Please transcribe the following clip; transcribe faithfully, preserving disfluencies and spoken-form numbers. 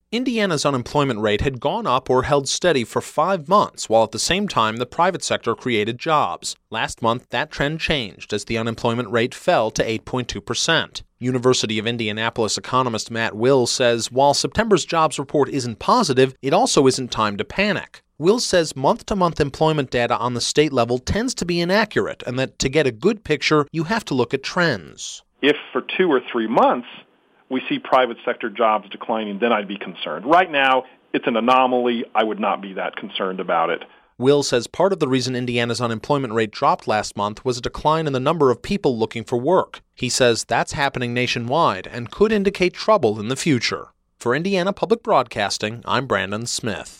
Indiana's unemployment rate had gone up or held steady for five months, while at the same time the private sector created jobs. Last month, that trend changed as the unemployment rate fell to eight point two percent. University of Indianapolis economist Matt Wills says while September's jobs report isn't positive, it also isn't time to panic. Wills says month-to-month employment data on the state level tends to be inaccurate, and that to get a good picture, you have to look at trends. If for two or three months we see private sector jobs declining, then I'd be concerned. Right now, it's an anomaly. I would not be that concerned about it. Will says part of the reason Indiana's unemployment rate dropped last month was a decline in the number of people looking for work. He says that's happening nationwide and could indicate trouble in the future. For Indiana Public Broadcasting, I'm Brandon Smith.